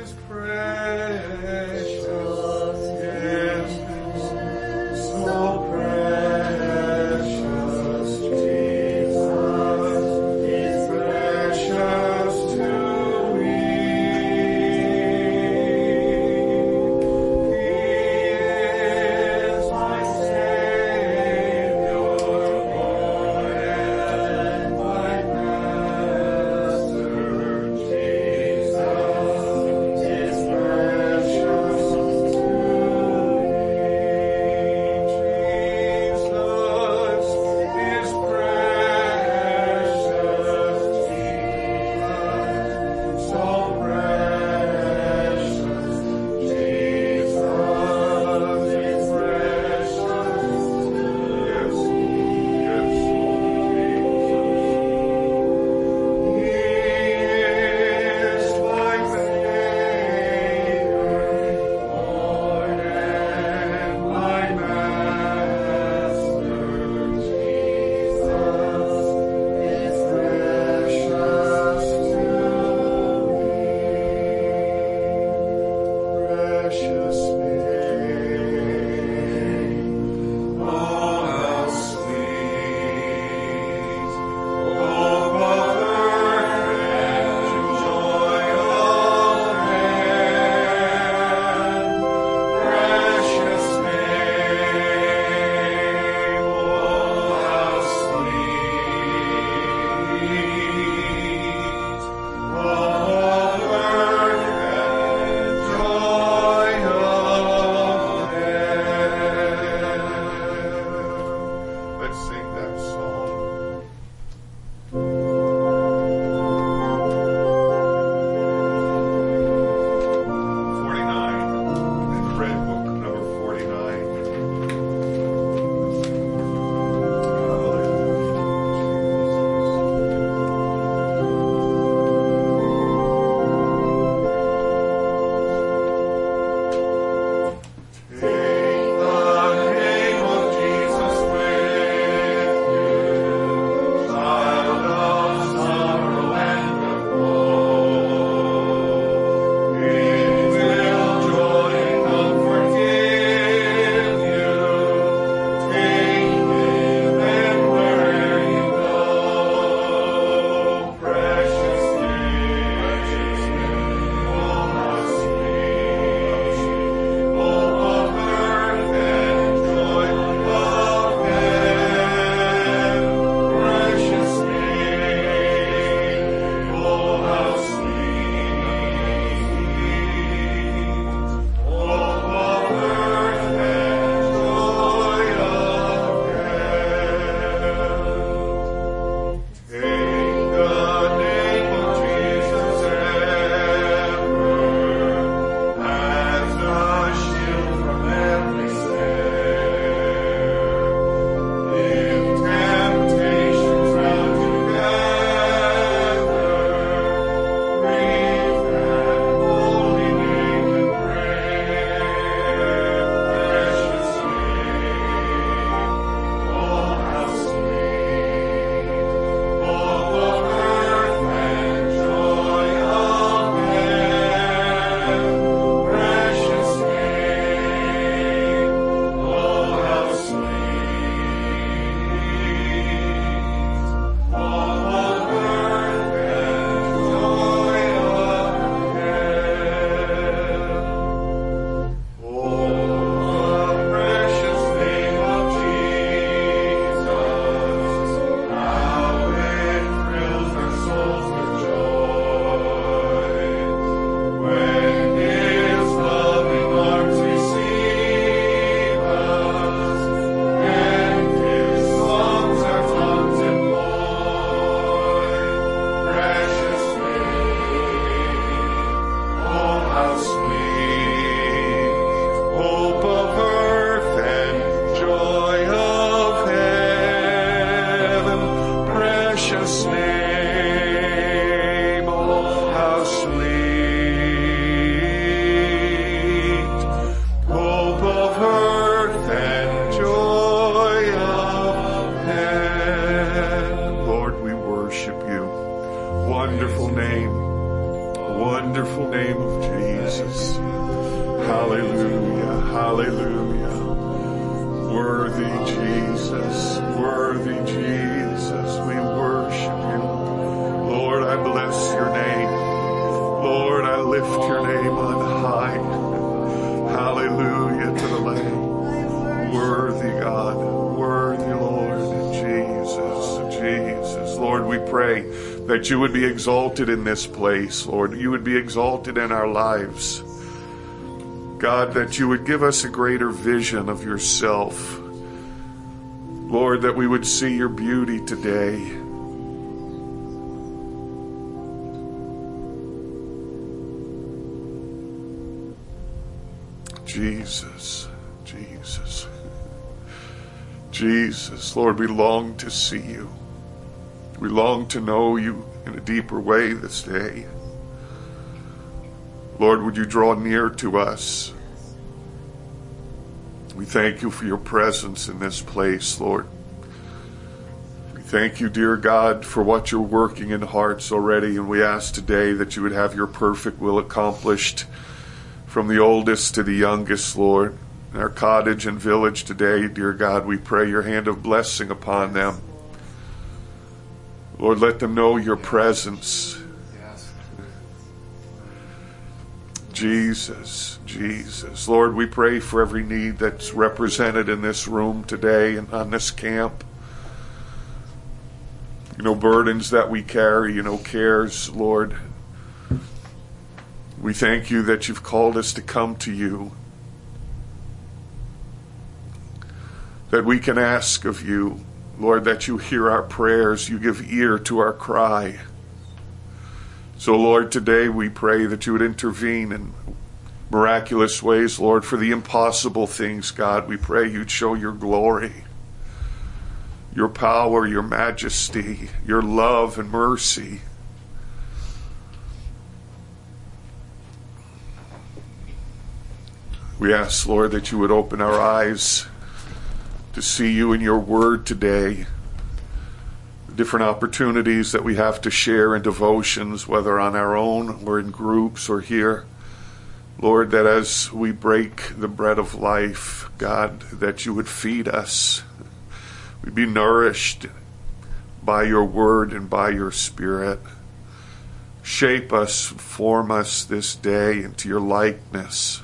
Precious wonderful name of Jesus. Hallelujah, hallelujah. Worthy Jesus, worthy Jesus, we worship you. Lord, I bless your name. Lord, I lift your name on high. Hallelujah to the Lamb. Worthy God, worthy Lord, Jesus. Lord, we pray that you would be exalted in this place, Lord. You would be exalted in our lives. God, that you would give us a greater vision of yourself. Lord, that we would see your beauty today. Jesus, Lord, we long to see you. We long to know you in a deeper way this day. Lord, would you draw near to us? We thank you for your presence in this place, Lord. We thank you, dear God, for what you're working in hearts already, and we ask today that you would have your perfect will accomplished from the oldest to the youngest, Lord. In our cottage and village today, dear God, we pray your hand of blessing upon them. Lord, let them know your presence. Jesus. Lord, we pray for every need that's represented in this room today and on this camp. Burdens that we carry, cares, Lord. We thank you that you've called us to come to you. That we can ask of you, Lord, that you hear our prayers, you give ear to our cry. So, Lord, today we pray that you would intervene in miraculous ways, Lord, for the impossible things, God. We pray you'd show your glory, your power, your majesty, your love and mercy. We ask, Lord, that you would open our eyes to see you in your word today. The different opportunities that we have to share in devotions, whether on our own or in groups or here. Lord, that as we break the bread of life, God, that you would feed us. We'd be nourished by your word and by your spirit. Shape us, form us this day into your likeness.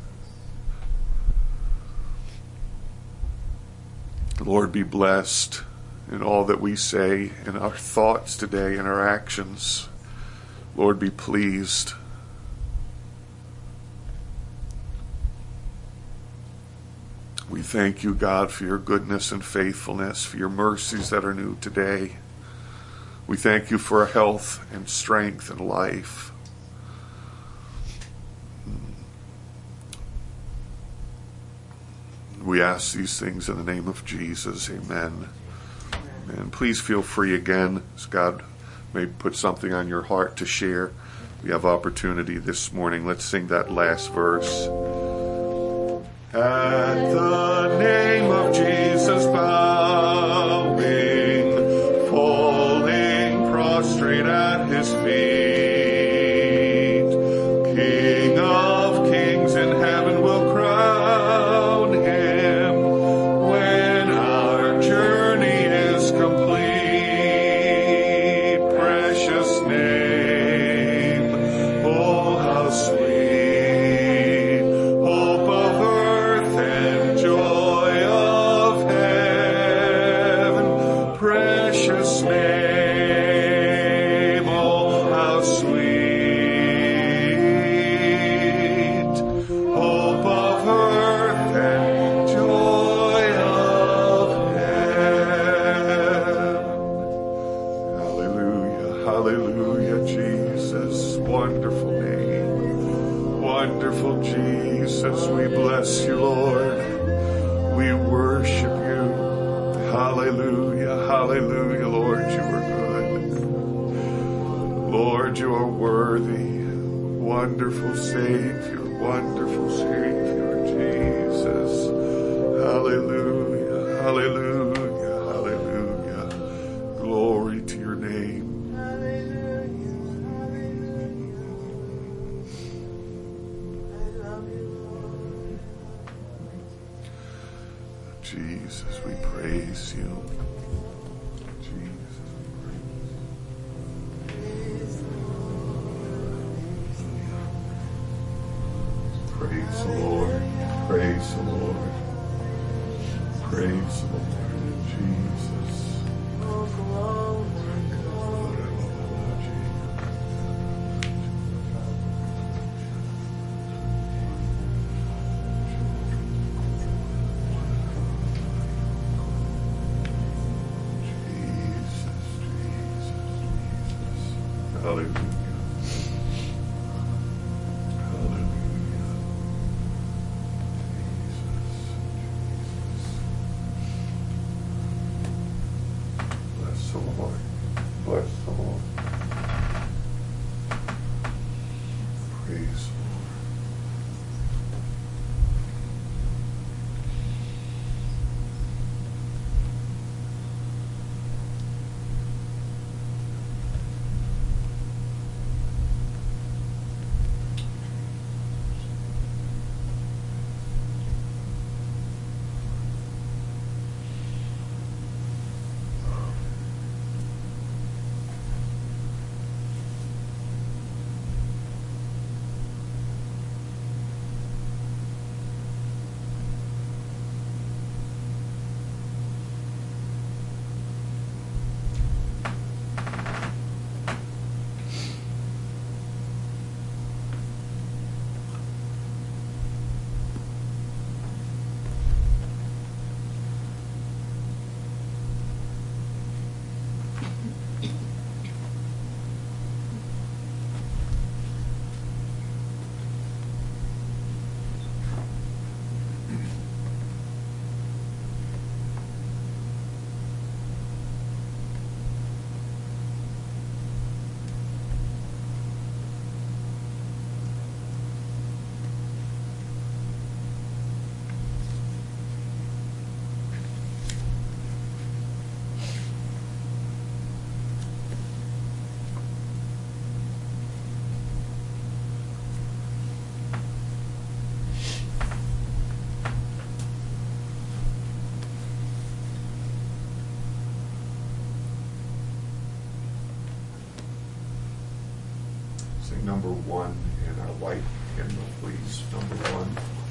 Lord, be blessed in all that we say, in our thoughts today, in our actions. Lord, be pleased. We thank you, God, for your goodness and faithfulness, for your mercies that are new today. We thank you for health and strength and life. We ask these things in the name of Jesus. Amen. Amen. Please feel free again, as God may put something on your heart to share. We have opportunity this morning. Let's sing that last verse. At the name of Jesus, bowing, falling prostrate at his feet, King of kings in heaven will crown him when our journey is complete. Precious name, oh how sweet, hope of earth and joy of heaven. Precious name, oh how sweet, hope of earth and joy of heaven. Hallelujah, hallelujah, Jesus, wonderful name, wonderful Jesus, we bless you, Lord, we worship you, hallelujah, hallelujah, Lord, you are good, Lord, you are worthy, wonderful Savior, Jesus, hallelujah, hallelujah, hallelujah, glory to your name. Jesus, we praise you. Jesus, we praise you. Praise the Lord. Praise the Lord. Praise the Lord. Jesus. Hallelujah. Hallelujah. Jesus. Bless the Lord. Bless the Lord. Praise the Lord. Sing number 1 in our white hymnal, please. Number 1.